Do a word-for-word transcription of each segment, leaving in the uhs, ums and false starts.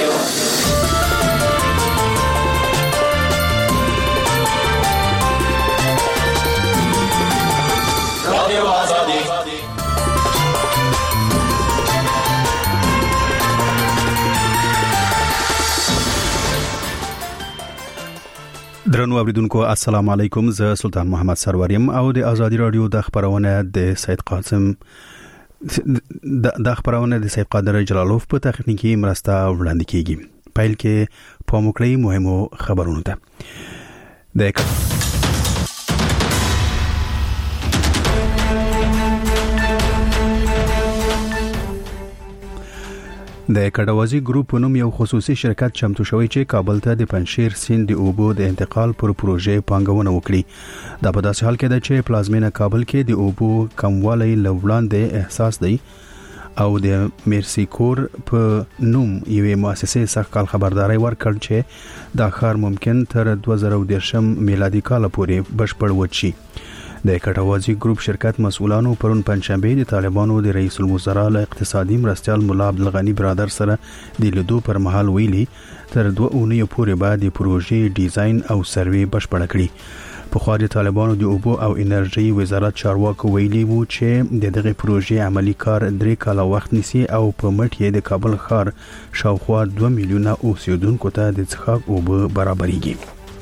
رادیو آزادی. درنو اوریدونکو السلام علیکم، زه سلطان محمد سروریم او د آزادی رادیو د خبرونه د سید قاسم د خبرونه د سید قادر جلالوف په تخنیکی مرسته وړاندې کیږي. پایل کې پاموکړی مهمو خبرونه ده. د د کډوازی ګروپ نوم یو خصوصي شرکت چمتو شوی چې کابل ته د پنشیر سیند د اوبو د انتقال پر پروژې پانګونه وکړي. دا په داسې حال کې ده چې پلازمینه کابل کې د اوبو کموالی لوړاندې احساس دی او د میرسی کور په نوم یوې مؤسسې څخه کال خبرداري ورکړ چې دا ښار ممکن تر دوه زره دېرشم میلادي کال پورې بشپړ وچی. د کټوازی ګروپ شرکت مسؤلانو پرون پنځشنبه د طالبانو د رئیس الوزرا له اقتصادي مرستيال مولا عبدالغنی برادر سره د لیدو پر مهال ویلي تر دوه اونۍ پورې بعد د پروژې ډیزاین او سروې بشپړ کړي. په خو د طالبانو د اوبو او انرژي وزارت چارواکو ویلي وو چې د دغه پروژې عملی کار درې کاله وخت نیسي او په مټ یې د کابل ښار شاوخوا دوه میلیونه اوسیدونکو ته د څښاک اوبه برابرېږي.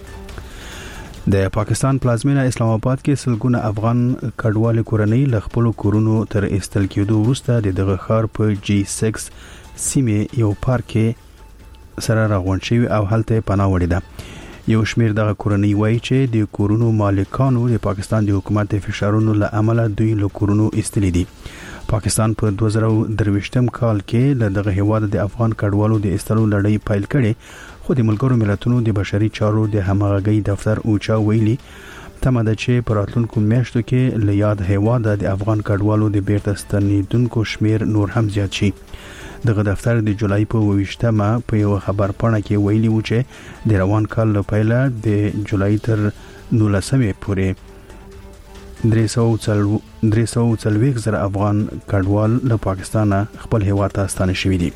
د پاکستان پلازمینه اسلام آباد کې سلګونه افغان کډوال کورنۍ له خپل کورونو تر استل کېدو وروسته د دغه ښار په جی سکس سیمه یو پارک سره راغونډ شوی او هلته پناه وړي ده. یو شمیر دغه کورنۍ وایي چې د کورونو مالکانو د پاکستان د حکومت فشارونو له امله دوی له کورونو استلي دي. پاکستان په دوه زره درویشتم کال کې له دغه هیواد د افغان کډوالو د استلو لړۍ پیل کړي، خو د ملګرو ملتونو د بشري چارو د همغږي دفتر اوچا ویلي تمه ده چې په راتلونکو میاشتو کې له یاد هیواد د افغان کډوالو د بیرته ستنیدونکو شمیر نور هم زیات شي. دغه دفتر د جولای په اوویشتمه په یو خبر پاڼه کې ویلي و چې د روان کال له پیله د جولای تر نولسمې پورې درې سوه څلوېښت زره افغان کډوال له پاکستان خپل هیواد ته ستانه شوي دي.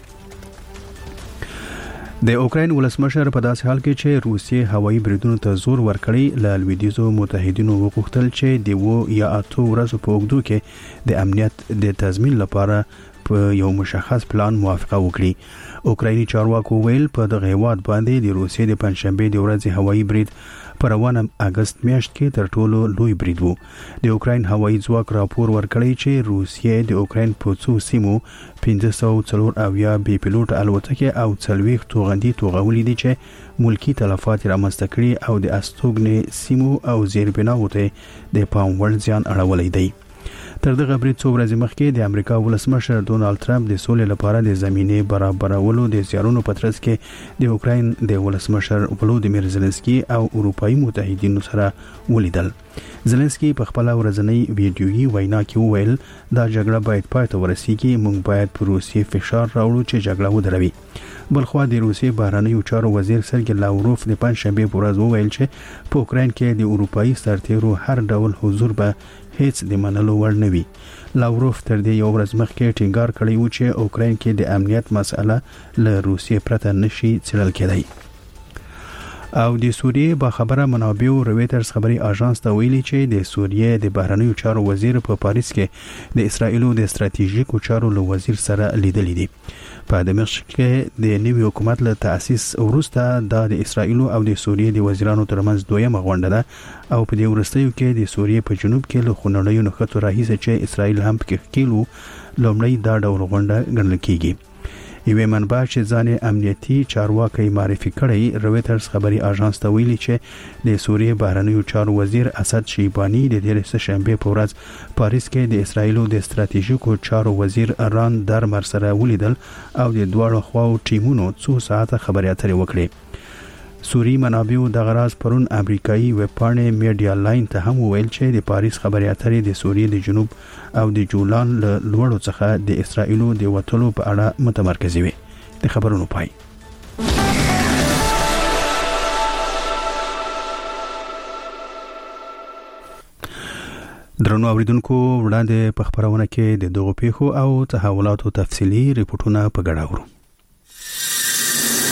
د اوکراین ولسمشر په داسې حال کې چې روسیې هوایي بریدونو ته زور ورکړی، له لویدیځو متحدینو وغوښتل چې د و یا اتو ورځو په اوږدو کې د امنیت د تضمین لپاره په یو مشخص پلان موافقه وکړي. اوکرایني چارواکو ویل په دغه هیواد باندې د روسیې د پنځشنبه د ورځې هوایي برید په روانه اگست میاشت کې تر ټولو لوی برید وو. د اوکراین هوایي ځواک راپور ورکړی چې روسیې د اوکراین په څو سیمو پنځه سوه څلور اویا بي پیلوټ الوتکې او څلوېښت توغندي توغولې دي چې ملکی تلفات رامنځته کړي او د استوګنې سیمو او زیربناوو ته د پام وړ زیان اړولی دی. تر دغه برید څو ورځې مخکې د امریکا ولسمشر ډونالد ټرمپ د سولې لپاره د زمینې برابرولو د زیارونو په ترڅ کې د اوکراین د ولسمشر ولودیمیر زيلنسکي او اروپایي متحدینو سره ولیدل. زيلنسکي په خپل ورځنۍ ویډیويي وینا کې وویل دا جګړه باید پای ته ورسیږي، موږ باید پر روسیې فشار راوړو چې جګړه ودروي. بلخوا د روسیې بهرنیو چارو وزیر سرګی لاوروف د پنځشنبه په ورځ وویل چې په اوکراین کې د اروپایي سرتیرو هر ډول حضور به هیڅ د منلو وړ نه وي. لاوروف تر دې یو ورځ مخکې ټینګار کړی و چې اوکراین کې د امنیت مسله له روسیې پرته نشي څیړل کېدای. او د سوریې با خبره منابع رويټرز خبري اژانس ته ویلي چې د سوریې د بهرنیو چارو وزیر په پاریس کې د اسرایلو د استراتیژیکو چارو له وزیر سره لیدلې دي. په دمشق کې د نوي حکومت له تأسیس وروسته د اسرایلو او د سوریې د وزیرانو ترمنځ دویمه غونډه ده او په دې وروستیو کې د سوریې په جنوب کې له خونړیو نښتو راهیسه چې اسرایل هم پکې کېلو لومړی دا ډول غونډه ګڼل کېږي. یوه منبع چې ځان امنیتي چارواکي معرفي کړی رويټرز خبري اژانس ته ویلي چې د سوریې بهرنیو چارو وزیر اسد شیبانی د دې شنبه په ورځ پاریس کې د اسرایلو د استراتیژیکو چارو وزیر اران درمر سره ولیدل او د دوه خواو ټیمونو څو ساعته خبري اترې وکړي. سوری منابعو د غراز پرون امریکایي وپاڼې میډیا لاین ته هم ویل چې د پاریس خبري اترې د سوریې د جنوب او د جولان له لوړو څخه د اسرایلو د وټلو په اړه متمرکز وي. د خبرونو پای درنو اوریدونکو وړاندې په خبرونه کې د دغو پیښو او تحولاتو تفصيلي ریپورتونه په ګډه ورو.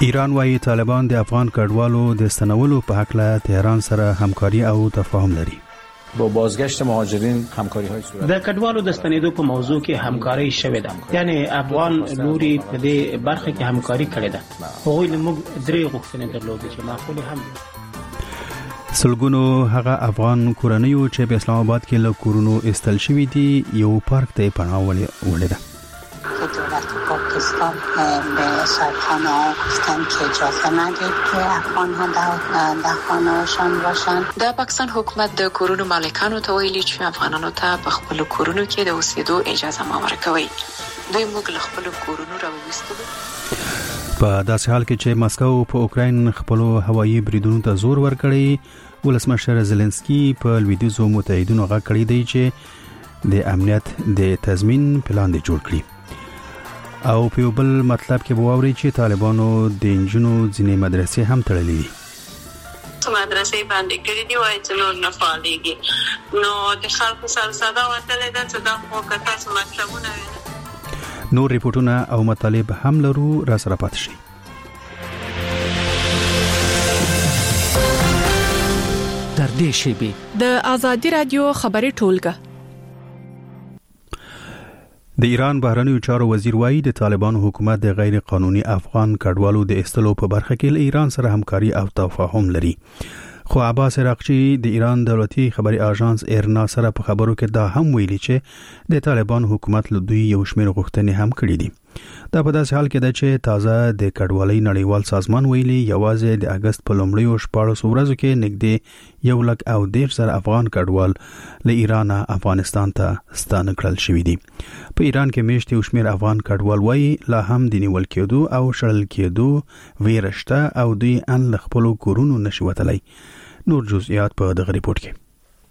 ایران وايي طالبان د افغان کډوالو د ستنولو په حق له تهران سره همکاري او تفاهم لري. با بازگشت مهاجرین همکاری های صورت د کډوالو د ستنېدو په موضوع کې همکاري شوې ده، یعنی افغان لوري په دې برخه کې همکاري کړې ده. هغوی له موږ درې غوښتنې درلودې چې معقولې هم دي. سلګونو هغه افغان کورنیو چې په اسلام آباد کې له کورونو استل شوي دي یو پارک ته پناه وړې ده. دولت پاکستان به صاحبخانه ها گفتن که اجازه ندید که افغان ها در خانه هاشان باشن. د پاکستان حکومت د کورونو مالکانو ته ویلي چې افغانانو ته په خپل کورونو کې د اوسېدو اجازه مه ورکوي. دوی موږ له خپل کورونو راوویستلو. په داسې حال کې چې مسکو په اوکراین خپل هوایي بریدونو ته زور ورکړی، ولسمشر زيلنسکي په لویدیځو متحدینو غږ کړی دی چې د امنیت د تضمین پلان دی جوړ کړي. او په بل مطلب کې بووري چې طالبانو د انجونو ځینې مدرسې هم تړلې دي. مدرسې باندې کړې دي وایي چې نور نه فعالېږي، نو د خلکو سره صدا وتلې ده چې دا خو که تاسو مطلبونه وینئ. نور ریپورټونه او مطالب هم لرو، را سره پاتې شئ. در دې شیبې د آزادي رادیو خبري ټولګه. د ایران بهرنیو چارو وزیر وایي د طالبانو حکومت د غیر قانوني افغان کډوالو د استلو په برخه کې له ایران سره همکاري او تفاهم لري. خو عباس عراقچی د ایران دولتي خبري اژانس ایرنا سره په خبرو کې دا هم ویلي چې د طالبان حکومت له دوی یو شمېر غوښتنې هم کړې دي. دا په داسې حال کې ده چې تازه د کډوالۍ نړیوال سازمان ویلي یوازې د اگست په لومړیو شپاړسو ورځو کې نږدې یو لک او دېرش زره افغان کډوال له ایران افغانستان ته ستانه کړل شوي دي. په ایران کې میشت یو شمېر افغان کډوال وایي لا هم د نیول کېدو او شړل کېدو ویره شته او دوی ان له خپلو کورونو نشي وتلی. نور جزئیات په دغه ریپورت کې.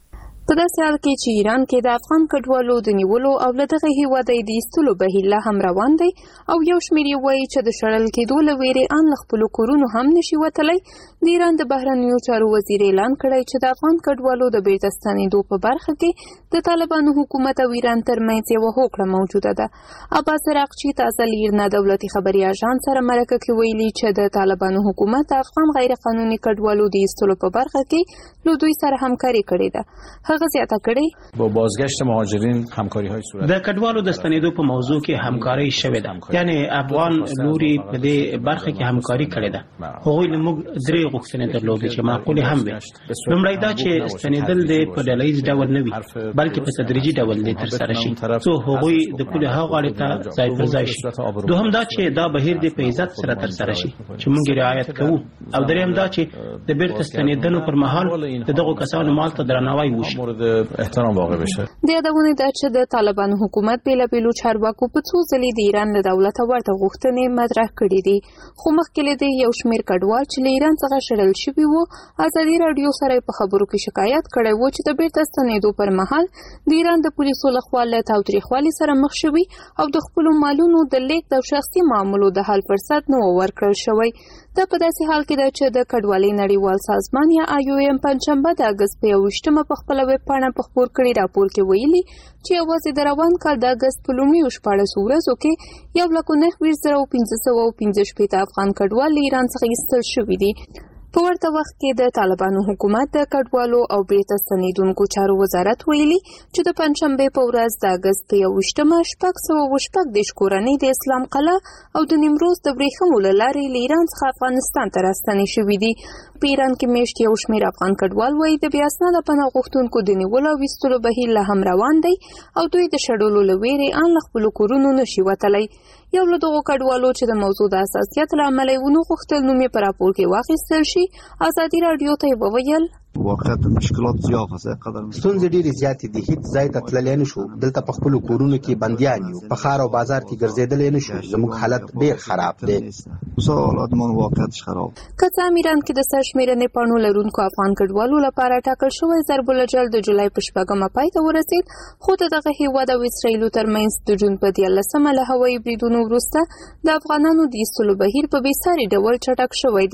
په داسې حال کې چې ایران کې د افغان کډوالو د نیولو او له دغه هیواده د ایستلو بهیر لا هم روان دی او یو شمېر یې وایي چې د شړل کېدو له ویرې ان له خپلو کورونو هم نشي وتلی. د ایران د بهرنیو چارو وزیر اعلان کړی چې د افغان کډوالو د بیرته ستنېدو په برخه کې د طالبانو حکومت او ایران ترمنځ یوه هوکړه موجوده ده. عباس عراقچی تازه له ایرنا دولتي خبري اژانس سره مرکه کې ویلي چې د طالبانو حکومت د افغان غیر قانوني کډوالو د ایستلو په برخه کې له دوی سره همکاري کړې ده. هغه زیاته کړې با بازگشت مهاجرین همکاری های صورت د کډوالو د ستنېدو په موضوع کې همکاري شوې ده، یعنی افغان لوري په دې برخه کې همکاري کړې ده. هغوی له موږ درې غوښتنې درلودې چې معقولې هم وي. لومړی دا چې ستنېدل دې په ډلهییز ډول نه وي بلکې په تدریجي ډول دې ترسره شي څو هغوی د پولې هغه غاړې ته ځای پر ځای شي. دوهم دا چې دا بهیر دې په عزت سره ترسره شي چې موږ یې رعایت کوو. او دریم دا چې د بیرته ستنېدنو پر مهال د دغو کسانو مال ته درناوی وشي. احترام واقع بشه. د یادونه ده چې د طالبانو حکومت بیلابیلو چارواکو په څو ځلې د ایران له دولته ورته غوښتنې مطرح کړې دي، خو مخکې له دې یو شمېر کډوال چې له ایران څخه شړل شوي وو ازادي راډیو سره په خبرو کې شکایت کړی و چې د بیرته ستنېدو پر مهال د ایران د پولیسو لخوا له تاوتریخوالي سره مخ شوي او د خپلو مالونو د لیږد او شخصي معاملو د حل فرصت نه و ورکړل شوی. دا په داسې حال کې ده چې د کډوالۍ نړیوال سازمان یا آی او ایم پنجشنبه د اګست په یوویشتمه په خپله ویب پاڼه په خپور کړي راپور کې ویلي چې یوازې د روان کال د اګست په لومړیو شپاړسو ورځو کې یو لک او نهه ویشت زره پنځه سوه او پنځه شپېته افغان کډوال له ایران څخه ایستل شوي دي. په ورته وخت کې د طالبانو حکومت د کډوالو او بیرته ستنېدونکو چارو وزارت ویلي چې د پنجشنبې په ورځ د اګست په یوویشتمه شپږ سوه اووه شپږ دېرش کورنۍ د اسلام قلعه او د نیمروز د ورېښمو له لارې له ایران څخه افغانستان ته راستنې شوي دي. په ایران کې میشت یو شمېر افغان کډوال وایي د بې اسناده پناه غوښتونکو د نیولو او ایستلو بهیر لا هم روان دی او دوی د شړلو له ویرې ان له خپلو کورونو نشي وتلی. یو له دغو کډوالو چې د موضوع د حساسیت له امله یې ونه غوښتل نوم یې په راپور کې واخیستل شي ازادي راډیو ته یې وویل واقعیت مشکلات زیات هست قدر ستونزې ډېرې زیاتې دي. هیڅ ځای ته تللی نه شو، دلته په خپلو کورونو کې بندیان یو، په ښار او بازار کې ګرځېدلی نه شو. زموږ حالت ډېر خراب دی. حالاتمان واقعیتش خراب. که څه هم ایران کې د سرشمېرنې پاڼو لرونکو افغان کډوالو لپاره ټاکل شوی ضرب الجل د جولای په شپږمه پای ته ورسېد، خو د دغه هېواد او اسرائیلو ترمنځ د جون په دیارلسمه له هوایي بریدونو وروسته د افغانانو د ایستلو بهیر په بېساري ډول چټک شوی دی.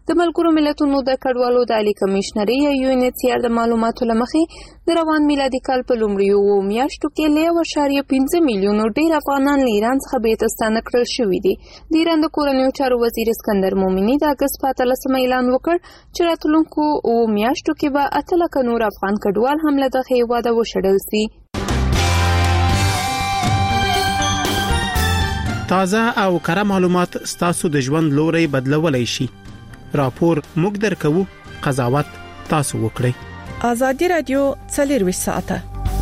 د ملګرو ملتونو د کډوالو د عالی کمشنري یا یو ان ایچ سی آر د معلوماتو لمخې د روان میلادي کال په لومړیو میاشتو کې له یو اعشاریه پنځه میلیونو ډیر افغانان له ایران څخه بیرته کړل شوي دي. د ایران د کورنیو چارو وزیر اسکندر مومني د اګست په اتلسمه اعلان وکړ چې راتلونکو اوه میاشتو کې به اته لکه نور افغان کډوال هم له دغه هیواده وشړل سي. تازه او کره معلومات ستاسو د ژوند لوري بدلولای شي. راپور موږ درکو، قضاوت تاسو وکړئ. ازادي رادیو څلور ساعته.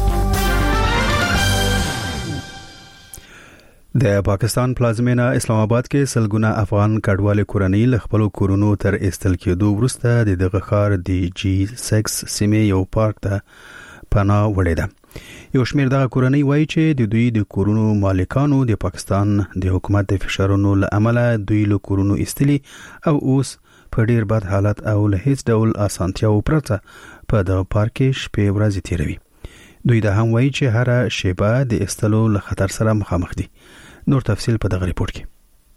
د پاکستان پلازمینه اسلام آباد کې سلګونه افغان کډوال کورنۍ له خپل کورونو تر استل کېدو وروسته د دغه ښار د جی سکس سیمې یو پارک ته پناه وړې ده. یو شمېر دغه کورنۍ وایي چې د دوی د کورونو مالکانو د پاکستان د حکومت د فشارونو له امله دوی له کورونو ایستلي او اوس په ډیر بد حالت او له هیڅ ډول اسانتیاو پرته په دغه پارک کې شپې ورځې تیروي. دوی دا هم وایي چې هر شیبه د ایستلو له خطر سره مخامخ دي. نور تفصیل په دغه ریپورت کې.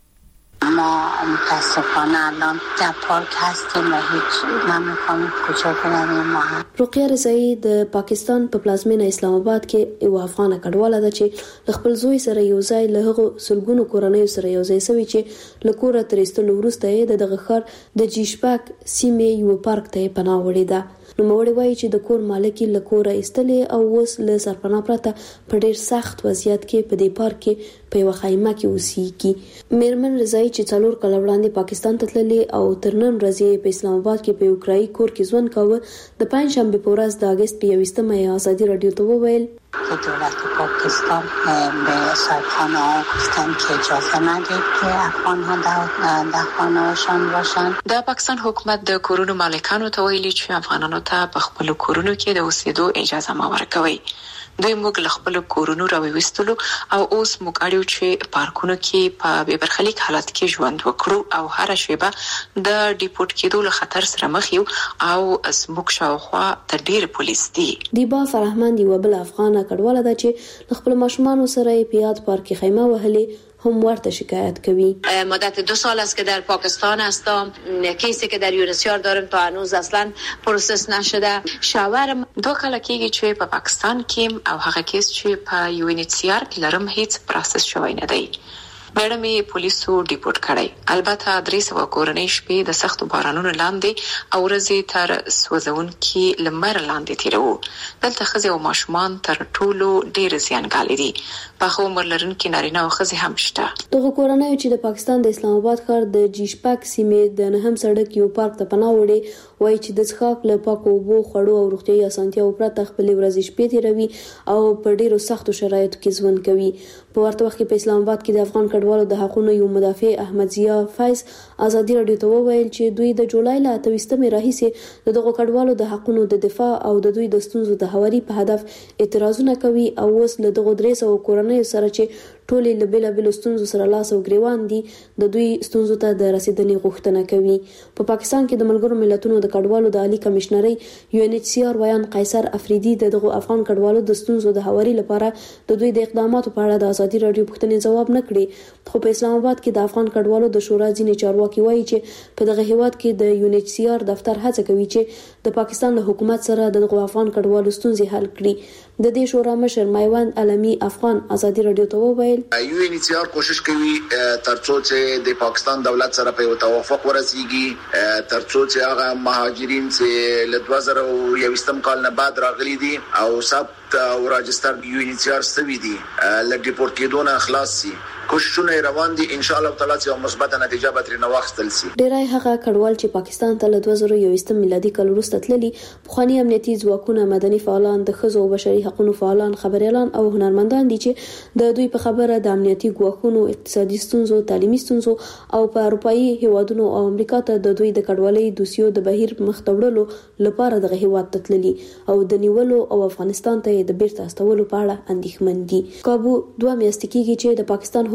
ما متاسفانه الان در پارک هستیم و هیچ نمی‌خوام کوچه کنیم. ما رقیه رضایی د پاکستان په پلازمینه اسلام آباد کې یو افغان کډواله ده چې خپل زوی سره یو ځای له هغو سلګونو کورنیو سره یو ځای شوی چې له کوره تر ایستلو وروسته یې دغه ښار د جیشپاک سیمې یو پارک ته پناه وړې ده. نو موړي وایي چې د کور مالک له کوره ایستلې او اوس له سرپناه پرته په ډیر سخت وضعیت کې په دې پارک کې په یو خیمه کې اوسېږي. میرمن رضایی چې څلور کاله وړاندې پاکستان ته تللې او تر نن ورځې په اسلام آباد کې په یو کرایي کور کې ژوند کاوه، د پنجشنبې په ورځ د اګست په یوویشتمه یې ازادي راډیو ته وویل که دولت پاکستان به سرپناه ها گفتن که اجازه ندید که افغان ها در, در خانه هاشان باشن. د پاکستان حکومت د کورونو مالکانو ته ویلي چې افغانانو ته په خپل کورونو کې د اوسېدو اجازه مه ورکوي. دوی موږ له خپل کورونو راوېستلو او اوس موږ اړیو چې پارکونو کې په بې برخلیک حالت کې ژوند وکړو او هر شیبه د ډیپورت کېدو له خطر سره مخ یو او زموږ شاوخوا تر ډېر پولیس دي. دیبا فرهمند یوه بله افغانه کډواله ده چې له خپل ماشومانو سره یې په یاد پارک کې خیمه وهلې هم ورته شکایت کوي. مدت دو سال است که در پاکستان هستم. کیسی که در یونسیار دارم تا هنوز اصلا پروسس نشده. شاورم دو کال کېږي چې په پاکستان کې او هغه کیس چې په یو ان ایچ سی آر کې لرم هیڅ پروسس شوی نه دی. میډم یې پولیسو ډیپورت کړی. البته درې سوه کورنۍ شپې د سختو بارانونو لاندې او ورځې تر سوځونکي لمر لاندې تیروو. دلته ښځې او ماشومان تر ټولو ډېر زیانګالي دي. پخه عمر لرونکي نارینه او ښځې هم شته. دغه کورنۍ چې د پاکستان د اسلام آباد ښار د جیشپاک سیمې د نهم سړک یو پارک ته پناه وړې، وایي چې د څښاک له پاکو اوبو، خوړو او روغتیایي اسانتیاوو پرته خپلې ورځې شپې تیروي او په ډېرو سختو شرایطو کې ژوند کوي. په ورته وخت کې په اسلام آباد کې د افغان کډوالو د حقونو یو مدافع احمد ضیا فیض ازادي راډیو ته وویل چې دوی د جولای له اته ویشتمې راهیسې د دغو کډوالو د حقونو د دفاع او د دوی د ستونزو د هواري په هدف اعتراضونه کوي او اوس له دغو درې سوه کورنیو سره چې ټولې له بېلابېلو ستونزو سره لاس او ګریوان دي د دوی ستونزو ته د رسیدنې غوښتنه کوي. په پا پاکستان کې د ملګرو ملتونو د کډوالو د عالی کمشنري یو ان ایچ سی آر ویان قیصر افریدي د دغو افغان کډوالو د ستونزو د هواري لپاره د دوی د اقداماتو په اړه د ازادي راډیو پوښتنې ځواب نه کړي. خو په اسلام آباد کې د افغان کډوالو د شورا ځینې چارواکي وایي چې په دغه هیواد کې د یو ان ایچ سی آر دفتر هڅه کوي چې د پاکستان له حکومت سره د دغو افغان کډوالو ستونزې حل کړي. د دې شورا مشر میوند علمي افغان ازادي راډیو ته وویل یو ان ایچ سی آر کوشش کوي ترڅو چې د پاکستان دولت سره په توافق ورسیږي، ترڅو چې هغه مهاجرین چې له دوه زره او یوویشتم کال نه بعد راغلي دي او ثبت او راجستر یو ان ایچ سی آر سوي دي له ډیپورت کېدو نه خلاص شي. کوششونه روان دي، ان شاء الله تعالی چې مثبت نتیجه به ترې واخیستل شي. ډیری هغه کډوال چې پاکستان ته له دوه زره یوویشتم میلادي کال وروسته تللي، پخواني امنیتي ځواکونه، مدني فعالان، د ښځو او بشري حقوقو فعالان، خبريالان او هنرمندان دي چې د دوی په خبره د امنیتي ګواښونو، اقتصادي ستونزو، تعلیمي ستونزو او په اروپאי هیوادونو او امریکا ته د دوی د کډوالۍ دوسیو د بهیر مخ ته وړلو لپاره دغه هیواد ته تللي او د نیولو او افغانستان ته د بیرته استولو په اړه اندېښمن دي. کابو دوه میاشتې کېږي چې د پاکستان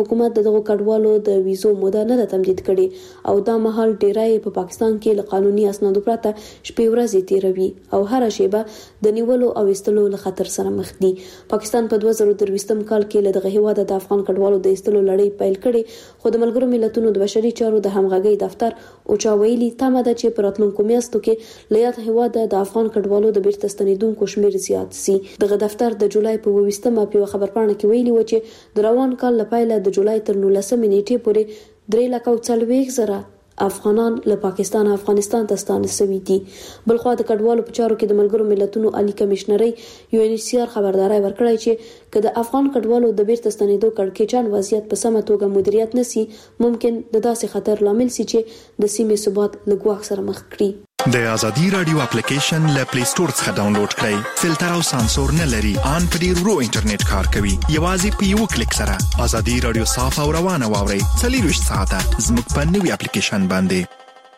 حکومت دغه کډوالو د ویزو موده نه تمدید کړي او دا مهال ډیرای په پاکستان کې له قانوني اسنادو پرته شپې ورځې تیروي او هر شیبه د نیولو او استلو له خطر سره مخ دي. پاکستان په دوه زره درویشتم کال کې له دغه هیواد د افغان کډوالو د استلو لړۍ پیل کړي، خو د ملګرو ملتونو د بشري چارو د همغږي دفتر او چا ویلي تمه ده چې په راتلونکو میاشتو کې له یاد هیواد د افغان کډوالو د بیرته ستنیدونکو شمیر زیات سي. دغه دفتر د جولای په اووه په خبرپاڼه کې ویلي و چې د روان کال لپاره د جولای تر نولسمې نیټې پورې درې لک او څلوېښت زره افغانان له پاکستان او افغانستان ته ستانه شوي دي. بلخو د کډوالو په چارو کې د ملګرو ملتونو عالی کمشنري یو ان ایچ سی آر خبرداري ورکړی چې که د افغان کډوالو د بیرته ستنیدو کړکېچن وضعیت په سمه توګه مدیریت نشي، ممکن د داسې خطر لامل شي چې د سیمې ثبات له ګواښ سره مخ کړي. د ازادي رادیو اپلیکیشن له پلی سٹور څخه ډاونلوډ کړئ. فلټر او سانسور نه لري، ان په ډیر ورو انټرنیټ کار کوي. یوازې په یو کلیک سره ازادي رادیو صاف او روانه واورئ. څلور ساعته زموږ په نوې اپلیکیشن باندې.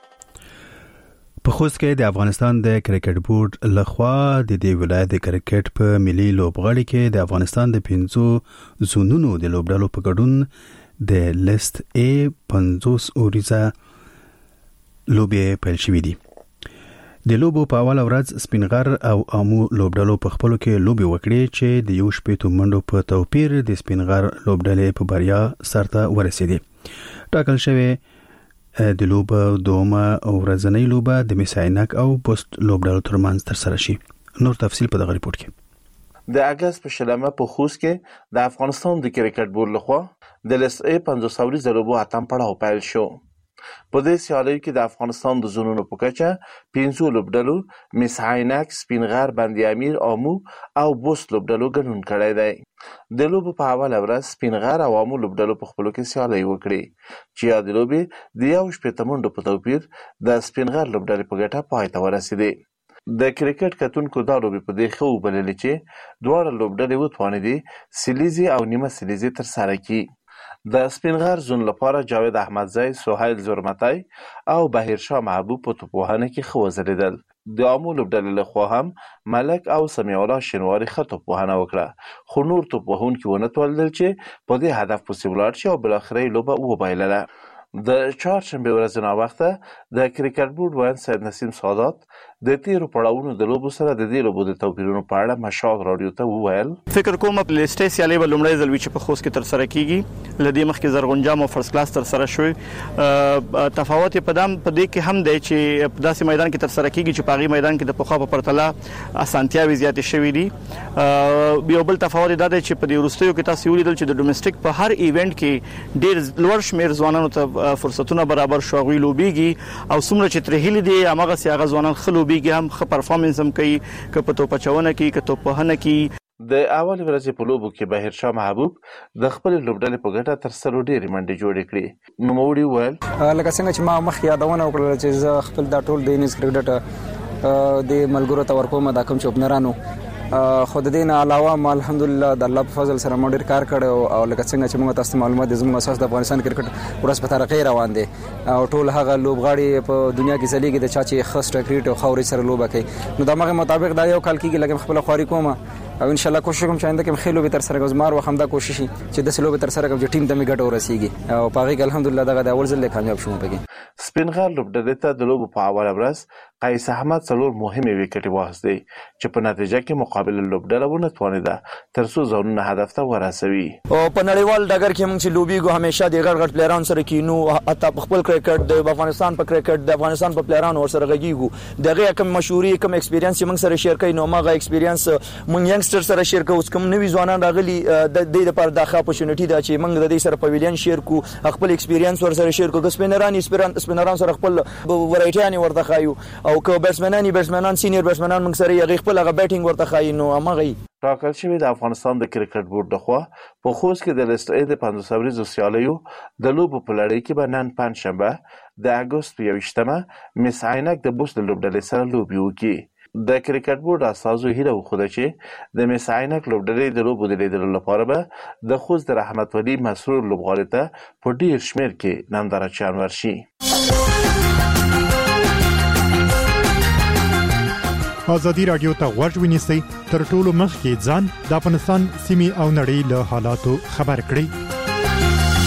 په خوست کې د افغانستان د کرکټ بورډ لخوا د دې ولایت د کرکټ په ملي لوبغاړي کې د افغانستان د پنځو زونونو د لوبډالو په ګډون د لیست A پنځوس اوریزه لوبې پیل شوې دي. د لوبو په اول ورځ سپینغر او امو لوبډالو په خپلو کې لوبې وکړې چې د یو شپېتو منډو په توپیر د سپینغر لوبډلې په بریا سرته ورسېدې. ټاکل شوی د لوبو دومره ورځنۍ لوبه د میساینک او پوسټ لوبډالو ترمنځ ترسره شي. نور تفصیل په دغه ریپورت کې. د اگست په شلمه په خوست کې د افغانستان د کرکټ بورډ لخوا د لیست A پنځوس اوریزه لوبو اتم پړاو پیل شو. په دې سیالیو کې د افغانستان د زونونو په کچه پنځو لوبډلو میساینک، سپینغر، بندي امیر، امو او بوست لوبډلو ګډون کړی دی. د لوبو په اول ورځ سپینغر او امو لوبډلو په خپلو کې سیالي وکړي چې یاد لوبې د یو شپېته منډو په توپیر د سپینغر لوبډلې په ګټه پای ته ورسېدې. د کرکټ کتونکو دا لوبې په دې ښه وبللې چې دواړه لوبډلې وتوانېدې سلیزې او نیمه سلیزې ترسره کړي. د سپینغر زون لپاره جاوید احمدزی، سهیل زرمتی او بهیرشاه محبوب په توپوهنه کې ښه وځلېدل. د امو لوبډلې لخوا هم ملک او سمیع الله شینواري ښه توپوهنه وکړه، خو نور توپوهونکي ونه توانېدل چې په دې هدف پسې ولاړ شي او بالاخره یې لوبه وبایلله. د چهارشنبې ورځې ناوخته د کرکټ بورډ وایي سید نسیم سادات د تیرو پړاوونو د لوبو سره د دې لوبو د توپیرونو په اړه مشال رادیو ته وویل. فکر کوم په لیستې سیالي به لومړی ځل وي چې په خوست کې ترسره کیږي. له دې مخکې زرغون جام او فرست کلاس ترسره شوی. تفاوت په دام په دې کې هم دی چې په داسې میدان کې ترسره کیږي چې په هغې میدان کې د پخوا په پرتله اسانتیاوې زیاتې شوې دي. یو بل تفاوت دا دی چې په دې وروستیو کې تاسو ولیدل چې د ډومېسټک په هر ایونت کې ډېر لوړ شمېر ځوانانو ته فرصتونه برابر شو، هغوی لوبېږي او څومره چې ترې هیلې دي هماغسې هغه ځوانان ښه لوبېږي، هم ښه پرفارمنس هم کوي، که په توپچونه کې که توپوهنه کې. د اول ورځې په لوبو کې بهیرشاه محبوب د خپلې لوبډلې په ګټه تر سلو ډېرې منډې جوړې کړې. نوموړي وویل لکه څنګه چې ما مخکې یادونه وکړله چې زه خپل دا ټول د انیس کرکټ د ملګرو ته ورکوم دا کوم چې اوپنرانو، خو د دې نه علاوه ما الحمدلله د الله په فضل سره ما ډېر کار کړی او لکه څنګه چې موږ تاسو ته معلومات دي زموږ اساس د افغانستان کرکټ ورځ په ترقۍ روان دی او ټول هغه لوبغاړي په دنیا کې ځلیږي د چا چې ښه سټریټ او ښه ورځ سره لوبه کوي. نو د همغې مطابق دا یو کال کېږي لکه خپله خواري کوم او ان شاء الله کوشش کوم چې آینده کې ښې لوبې ترسره کړم. زما وخت همدا کوشش وي چې داسې لوبې ترسره کړم چې ټیم ته مې ګټه ورسېږي او په هغې کې الحمدلله دغه د اول ځل کامیاب شوم. پکې سپینغر لوبډلې ته د لوبو په اوله ورځ قیس احمد څلور مهمې ویکټې واخیستې چې په نتیجه کې مقابله لوبډله ونه توانېده تر څو ځانونه هدف ته ورسوي. او په نړیوال ډګر کې موږ چې لوبېږو همیشه د غټ غټ پلیرانو سره کینو، حتی په خپل کرکټ د افغانستان په کرکټ د افغانستان په پلیرانو ورسره غږیږو، د هغې کوم مشهوري کوم ایکسپیرینس چې موږ سره شیر کوي نو هماغه ایکسپیرینس موږ ینګسټر سره شیر کوو. کوم نوي ځوانان راغلي د دې لپاره دا ښه اپورچونټي ده چې موږ د دې سره پویلین شیر کړو، خپل ایکسپیرینس ورسره شیر کړو. که سپینران سپینران سره خپل ورایټیانې ورته ښایو او که بیټسمنان بیټسمنان سینیر بیټسمنان موږ سره هغې خپل هغه بیټینګ ورته ښایي. نو هماغه ټاکل شوي د افغانستان د کرکټ بورډ لخوا په خوست کې د لیست A د پنځوس اوریزو سیالیو د لوبو په لړۍ کې به نن پنجشنبه د اګست په یوویشتمه مس عینک د بوست لوبډلې سره لوبې وکړي. د کرکټ بورډ استازو هیله وښوده چې د مس عینک لوبډلې د لوبو د لیدلو لپاره به د خوست د رحمت ولي مسرور لوبغاړي ته په ډېر شمېر کې نندارچیان ورشي. ازادي رادیو ته غوږ ونیسئ، تر ټولو مخکې ځان د افغانستان سیمې او نړۍ له حالاتو خبر کړئ.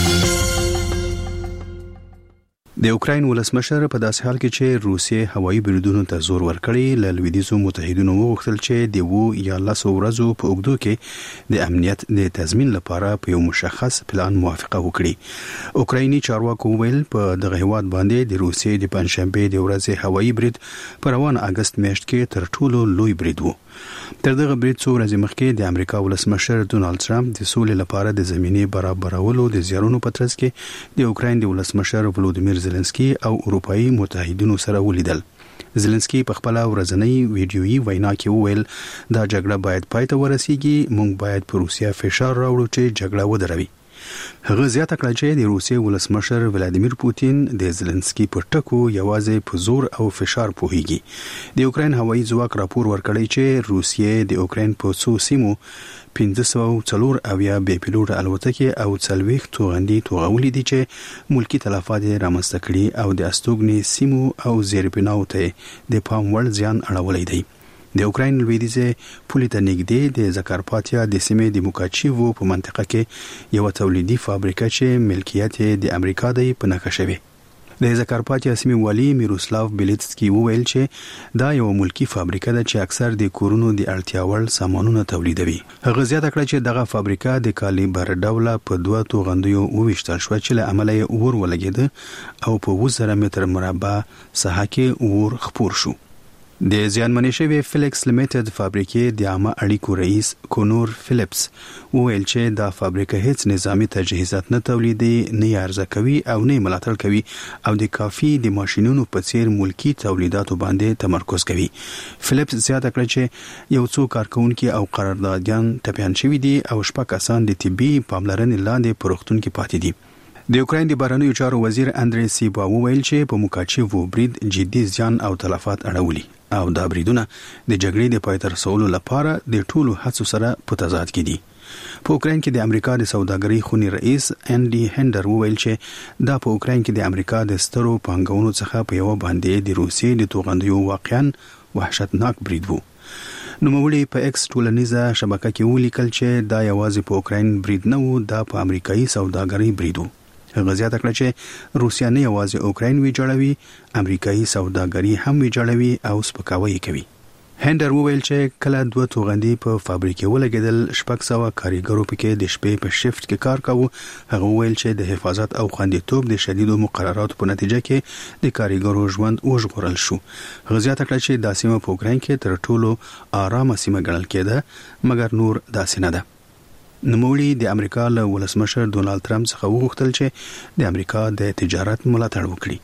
د اوکراین ولسمشر په داسې حال کې چې روسیې هوایي بریدونو ته زور ورکړی له لویدیځو متحدینو وغوښتل چې د وو یا لسو ورځو په اوږدو کې د امنیت د تضمین لپاره په یو مشخص پلان موافقه وکړي. اوکرایني چارواکو ویل په دغه هیواد باندې د روسیې د پنځشنبه د ورځې هوایي برید په روان اگست میاشت کې تر ټولو لوی برید و. تر دغه برید څو ورځې مخکې د امریکا ولسمشر ډونالد ټرمپ د سولې لپاره د زمینې برابرولو د زیارونو په ترڅ کې د اوکراین د ولسمشر ولودیمیر زيلنسکي او اروپאי متحدینو سره ولیدل. زيلنسکي په خپل ورځنی ویډیويي وینا کې وویل دا جګړه باید پای ته ورسیږي، موږ باید پر روسیا فشار راوړو چې جګړه ودروي. هغه زیاته کړه چې د روسیې ولسمشر ولادیمیر پوتین د زيلنسکي په ټکو یوازې په زور او فشار پوهیږي. د اوکراین هوایي ځواک راپور ورکړی چې روسیې د اوکراین په څو سیمو پنځه سوه څلور اویا بې پیلوټه الوتکې او څلوېښت توغندي توغولې دي چې ملکی تلفات یې رامنځته کړي او د استوګنې سیمو او زیربناو ته د پام وړ زیان اړولی دی. د اوکراین لویدیځه پولې ته نږدې د زکارپاتیا د سیمې د موکاچیوو په منطقه کې یو تولیدي فابریکه چې ملکیت د امریکا دی په نښه شوی. د زکارپاتیا سیمې والی میروسلاو بیلیتسکی وویل چې دا یو ملکی فابریکه ده چې اکثر د کورونو د اړتیا وړ سامانونه تولیدوي. هغه زیاته کړه چې دغه فابریکه د کالیبر ډوله په دوه توغندیو وویشتل شو چې له امله یې اور ولګېده او په اووه زره متر مربع ساحه کې اور خپور شو. د زیانمنې شوی فلیکس لیمیټډ فابریکې د عامه اړیکو رئیس کونور فلیپس وویل چې دا فابریکه هیڅ نظامی تجهیزات نه تولیدي، نه ارزه کوي او نه ملاتړ کوي او د کافي د ماشينونو په څیر ملکی تولیداتو باندې تمرکز کوي. فلیپس زیاته کړه چې یو څو کارکونکي او قراردادیان ټپيان شوي دي او شپږ کسان د طبي پاملرنې لاندې په روغتون کې پاتې دي. د اوکراین د بهرنیو چارو وزیر اندری سیبا وویل چې په موکاچیوو برید جدي زیان او تلفات اړولي او دا بریدونه د جګړې د پای ته رسولو لپاره د ټولو هڅو سره په تضاد کې دي. په اوکراین کې د امریکا د سوداګرۍ خونی رئیس انډي هندر وویل چې دا په اوکراین کې د امریکا د سترو پانګونو څخه په یو باندې د روسیې د توغندیو واقعاً وحشتناک برید وو. نوموړي په ایکس ټولنیزه شبکه کې ولیکل چې دا یوازې په اوکراین برید نه وو، دا په امریکایي سوداګرۍ برید وو. هغه زیاته کړه چې روسیا نه یوازې اوکراین ویجاړوي، امریکایي سوداګري هم ویجاړوي او سپکاوی کوي. هندر وویل چې کله دوه توغندي په فابریکه ولګیدل، شپږ سوه کارګرو پکې د شپې په شفت کې کار کاوه. هغه وویل چې د حفاظت او خوندیتوب د شدیدو مقرراتو په نتیجه کې د کارګرو ژوند وژغورل شو. هغه زیاته کړه چې د سیمه په اوکراین کې تر ټولو آرامه سیمه ګڼل کېده، مګر نور داسې نه ده. نوموړي د امریکا له ولسمشر ډونالد ټرمپ څخه وغوښتل چې د امریکا د تجارت ملاتړ وکړي.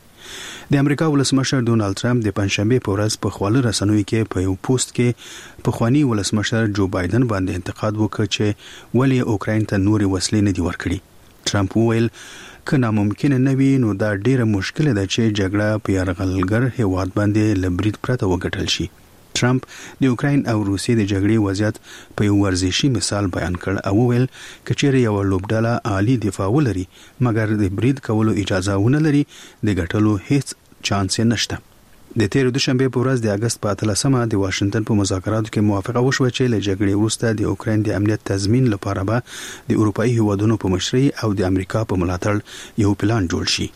د امریکا ولسمشر ډونالد ټرمپ د پنځشنبه په ورځ په خواله رسنوي کې په یو پوسټ کې په خواني ولسمشر جو بایدن باندې انتقاد وکړ چې ولې اوکراین ته نوري وسلې نه دي ورکړي. ټرمپ وویل که ناممکن نه وي نو دا ډیره مشکله ده چې جګړه په یرغلګر هیواد باندې لبرید پرته وګټل شي. ټرمپ د اوکراین او روسیې د جګړې وضعیت په یو ورزشي مثال بیان کړ او وویل چې چیرې یو لوبډله عالی دفاع ولري مګر د برید کولو اجازه ونه لري، د ګټلو هیڅ چانس نشته. د تیر دوشنبه په ورځ د اگست په اتلسمه د واشنگټن په مذاکراتو کې موافقه وشوه چې له جګړې وروسته د اوکراین د امنیت تضمین لپاره به د اروپאי هیوادونو په مشرۍ او د امریکا په ملاتړ یو پلان جوړ شي.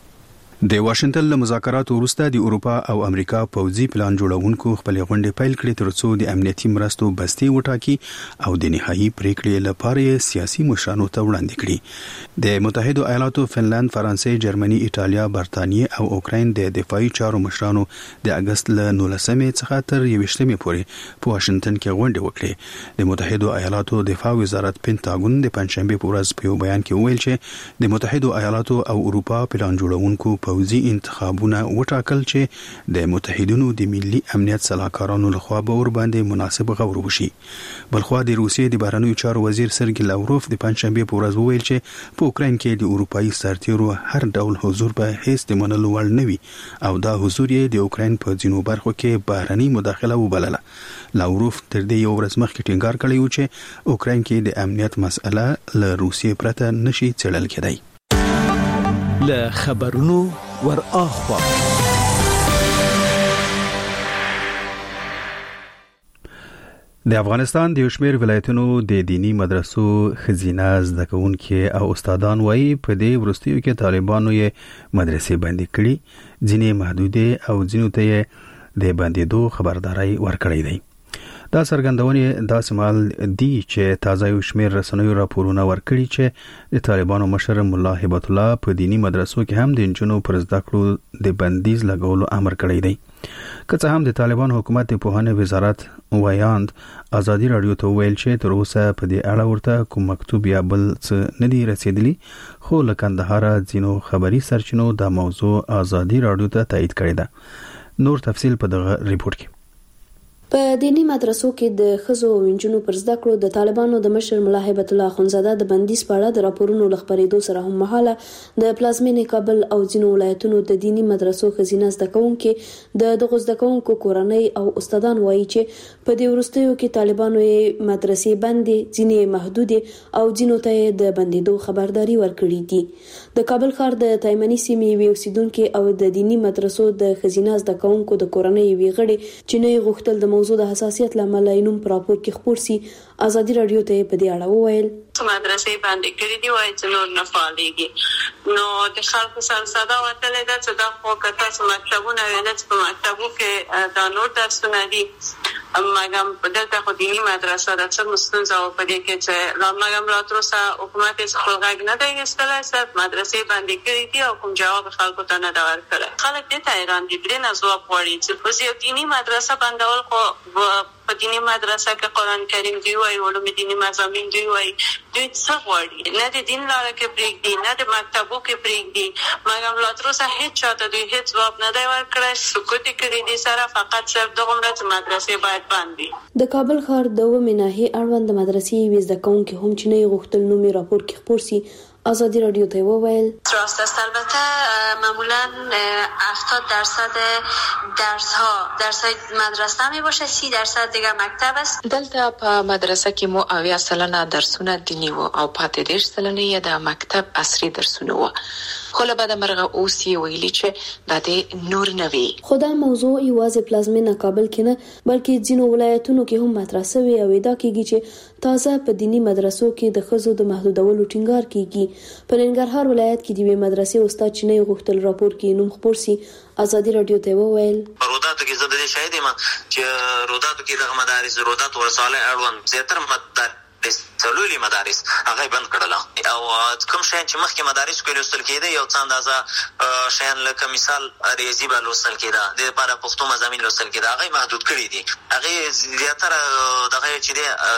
د واشنگټن له مذاکراتو وروسته د اروپا او امریکا پوځي پلان جوړونکو خپل غونډې پیل کړې ترڅو د امنیتي مرستو بستي وټاکي او د نهایی پریکړې لپاره سیاسي مشرانو ته وړاندې کړي. د متحده ایالاتو، فنلند، فرانسې، جرمني، ایټالیا، برتانیې او اوکراین د دفاعي چارو مشرانو د اگست له نولسمې څخه تر یوویشتمې پورې په واشنگټن کې غونډې وکړې. د متحده ایالاتو دفاع وزارت پینټاګون د پنځشنبه په ورځ په یو بیان کې وویل چې د متحده ایالاتو او اروپا پلان جوړونکو پوځي انتخابونه وټاکل چې د متحدینو د ملي امنیت صلاحکارانو لخوا به ور باندې مناسب غور وشي. بلخوا د روسیې د بهرنیو چارو وزیر سرګی لاوروف د پنځشنبه په ورځ وویل چې په اوکراین کې د اروپאי سرتیرو هر ډول حضور به هیڅ د منلو وړ نه وي او دا حضور یې د اوکراین په ځینو برخو کې بهرنی مداخله وبلله. لاوروف تر دې یو ورځ مخکې ټینګار کړی و چې اوکراین کې د امنیت مسأله له روسیې پرته نشي څېړل کېدای. له خبرونو ور اخوا د افغانستان د شمیر ولایتونو د دینی مدرسو خزینه زده کوونکي او استادان وایي په دې وروستیو کې طالبانو یې مدرسې بندي کړي، ځینې محدودې او ځینو ته یې د بندیدو خبرداري ورکړې ده. دا څرګندونې داسې مهال دي چې تازه یو شمیر رسنیو راپورونه ورکړي چې د طالبانو مشر ملا هبت الله په دینی مدرسو کې هم د نجونو پر زده کړو د بندیز لګولو امر کړی دی. که څه هم د طالبان حکومت د پوهنې وزارت وایاند ازادي رادیو ته ویل چې تر اوسه په دې اړه ورته کوم مکتوب یا بل څه نه دی رسیدلی، خو له کندهار ځینو خبري سرچینو دا موضوع ازادي رادیو ته تایید کړی ده. نور تفصیل په دغه ریپورت کې. په دینی مدرسو کې د ښځو او نجونو پر زده کړو د طالبانو د مشر ملا هبت الله اخونزاده د بندیز په اړه د راپورونو له خپرېدو سره هم مهاله د پلازمینې کابل او ځینو ولایتونو د دینی مدرسو ښځینه زده کوونکي د دغو زده کوونکو کورنۍ او استادان وایي چې په دې وروستیو کې طالبانو یې مدرسې بندې، ځینې محدودې او ځینو ته یې د بندیدو خبرداري ورکړي دي. د کابل ښار د تایمني سیمې یوې اوسیدونکې او د دینی مدرسو د ښځینه زده کوونکو د کورنۍ یوې غړي چې نه یې غوښتل د موضوع د حساسیت لامل یې نوم په راپور کې خپور سي، ازادي رادیو ته په دې اړه وویل. مدرسې باندې کړي دی وایي چې نور نه فعالېږي، نو د خلکو سره ساده وتلې ده چې دا خو که تاسو مکتبونه ویل چې په مکتبو کې دا نور درسونه دي، مګم دلته خو دیني مدرسه ده، څه مستونزه و په دې کې چې لا مګم لا تر اوسه حکومت یې خپل غږ نه دی ایستلی، صرف مدرسې باندې کړي دي او کوم جواب خلکو ته نه ده ورکړی. خلک دې ته حیران دي، دې نه ځواب غواړي چې اوس یو دیني مدرسه بندول خو په دیني مدرسه کې قرآن کریم دی وایي، علوم دیني مضامین دی وایي، دوی څه غواړي؟ نه د دین لاره کې پرېږدي، نه د مکتبو کې پرېږدي، مګم لا تر اوسه هېڅ چاته دوی هېڅ ځواب نه دی ورکړی، سکوت یې کړی دی سره، فقط صرف دغومره چې مدرسې باید بند وي. د کابل ښار د اوومې ناحیې اړوند د مدرسې یوې زده کوونکې هم چې نه یې غوښتل نوم یې راپور کې خپور سي، ازادی رادیو ته وویل. راست است، البته معمولا هفتاد درصد درس ها درس های مدرسه می باشه، سی درصد دیگه مکتب است. دلته په مدرسه کې مو اویا سلنه درسونه دینی وو او پاتې دېرش سلنه یې د مکتب عصري درسونه وو، خو له بده مرغه اوس یې ویلي چې دا د نور نه وي. خو دا موضوع یوازې پلازمینه کابل کې نه بلکې ځینو ولایتونو کې هم مطرح شوی او ادعا کیږي چې تازه په دینی مدرسو کې د ښځو د محدودولو ټینګار کیږي. په ننګرهار ولایت کې د یوې مدرسې استاد چې نه غوښتل راپور کې نوم خپور سي، ازادي رادیو ته وویل. روداتو کې زه د دې شاهد یم چې روداتو کې د مدارس روداتو ورساله اړوند زیاتره مدارس ټولولي مدارس هغه بند کړل او کوم شین چې مخکې مدارس کې لوستل کېده یو څه اندازه شین لکه مثال ریاضي به لوستل کېده، د لپاره پښتو مضامین لوستل کېده، هغه محدود کړي دي. هغه زیاتره دغه چې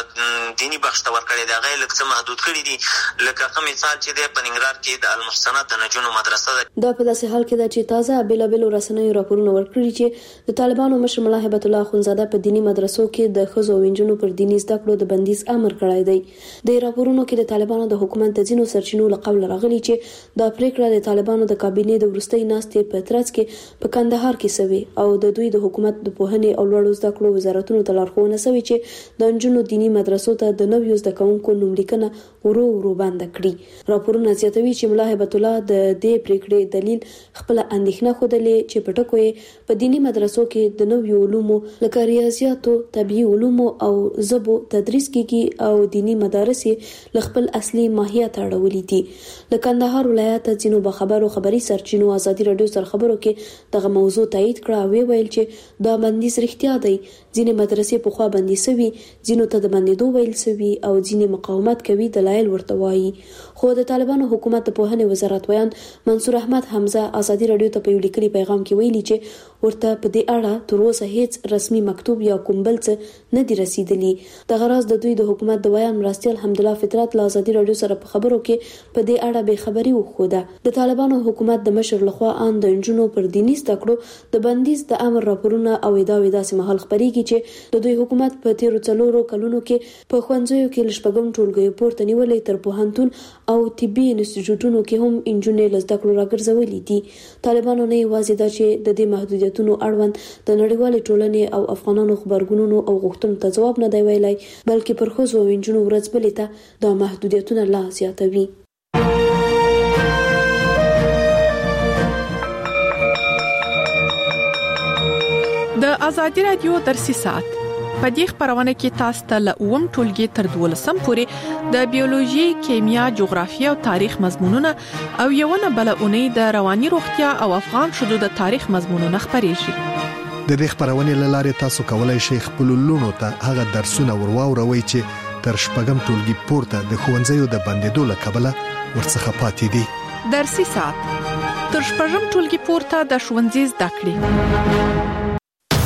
د دینی بخش ته ورکړي دي، هغه لکه محدود کړي دي، لکه کوم مثال چې د پننګرهار کې د المحسنات د نجونو مدرسه ده. دا په داسې حال کې ده چې تازه بیلابیلو رسنیو راپورونه ورکړي چې د طالبانو مشر ملا هبت الله اخونزاده په دینی مدرسو کې د ښځو او نجونو پر دینی زده کړو د بندیز امر کړی دی. د راپورونو کې د طالبانو د حکومت د ځینو سرچینو له قبل راغلي چې دا پریکړه د طالبانو د کابینې د وروستۍ ناستې په ترڅ کې په کندهار کې سوي او د دوی د حکومت د پوهنې او لوړو زده کړو وزارتونو ته لارښوونه سوي چې د نجونو دینی مدرسو ته د نویو زده کوونکو نوملیکنه ورو ورو بند کړي. راپورونه زیاتوي چې ملا هبت الله د دې پریکړې دلیل خپل اندېښنه خوده چې په ټکو یې په دینی مدرسو کې د نویو علومو لکه ریاضیاتو، طبيعي علومو او ژبو تدریس کیږي او دینی مدارس له خپل اصلي ماهیت اړولې دي. د کندهار ولایت ځینو بخبرو خبري سرچینو ازادي رادیو سره خبرو کې دغه موضوع تایید کړه او ویل چې دا بندیز رښتیا دی. ځینې مدرسې په خوا بندي سوي، ځینو ته د بندیدو ویل سوي او ځینې مقاومت کوي، دلایل ورته وایي. خو د طالبانو حکومت د پوهنې وزارت ویان منصور احمد حمزه ازادي رادیو ته په یو لیکلي پیغام کې ویلي چې ورته په دې اړه تر اوسه هیڅ رسمي مکتوب یا کوم بل څه نه دی رسیدلی. د غراض د دوی د حکومت د ویان مرستیال حمدالله فطرت له ازادي رادیو سره په خبرو کې په دې اړه به خبري وخوده. د طالبانو حکومت د مشر لخوا ان د انجونو پر دیني زده کړو د بندیز د امر راپورونه او ادعاوې داسې مهال خبريږي چې د دوی حکومت په تیرو څلورو کلونو کې په ښوونځیو کې لشپږم ټولګیو پورته نیولې تر پوهنتون او طبي انسټیټیوټونو کې هم انجونې لزده کړو راګرځولې دي. طالبانو نه یوازې دا چې د دې محدودیتونو اړوند د نړیوالې ټولنې او افغانانو خبرګونونو او غوښتنو ته ځواب نه دی ویلی، بلکې پر ښځو او انجونو ورځ بلې ته دا محدودیتونه لا زیاتوي. د ازادي رادیو درسي ساعت په دې خبرونه کې تاسو ته له اووم ټولګي تر دولسم پورې د بیولوژي، کیمیا، جغرافیه او تاریخ مضمونونه او یوونه بل اونۍ د رواني روغتیا او افغان شذو د تاریخ مضمونونه خبرېږي. د دې خبرونه لاره تاسو کولای شئ خپل لونو ته هغه درسونه ورواوروي چې تر شپږم ټولګي پورته د ښوونځیو د بندیدو له کبله ورڅخه پاتې دي. درسي ساعت تر شپږم ټولګي پورته د ښوونځي زده کړې.